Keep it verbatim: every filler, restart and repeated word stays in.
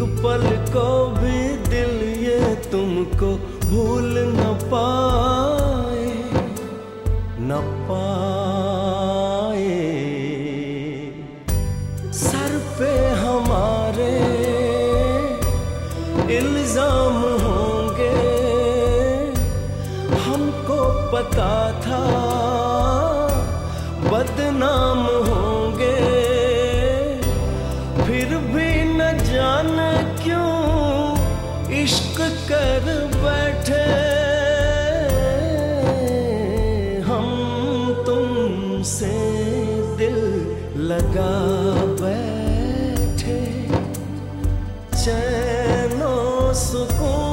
पल को भी दिल ये तुमको भूल न पाए, न पाए। सर पे हमारे इल्जाम होंगे, हमको पता था बदनाम होंगे, फिर भी न जाने क्यों इश्क कर बैठे हम, तुमसे दिल लगा बैठे। चैनो सुकून